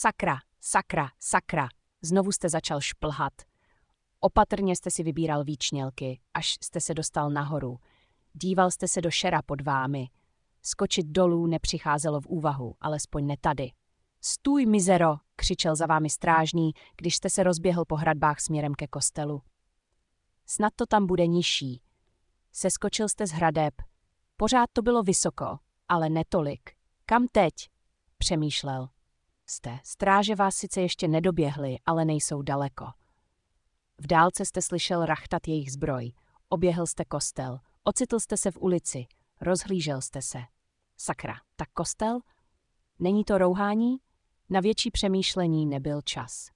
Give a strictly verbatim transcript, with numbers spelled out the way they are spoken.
Sakra, sakra, sakra. Znovu jste začal šplhat. Opatrně jste si vybíral výčnělky, až jste se dostal nahoru. Díval jste se do šera pod vámi. Skočit dolů nepřicházelo v úvahu, alespoň ne tady. Stůj, mizero, křičel za vámi strážný, když jste se rozběhl po hradbách směrem ke kostelu. Snad to tam bude nižší. Seskočil jste z hradeb. Pořád to bylo vysoko, ale netolik. Kam teď? Přemýšlel. Jste, stráže vás sice ještě nedoběhly, ale nejsou daleko. V dálce jste slyšel rachtat jejich zbroj. Oběhl jste kostel. Ocitl jste se v ulici. Rozhlížel jste se. Sakra, tak kostel? Není to rouhání? Na větší přemýšlení nebyl čas.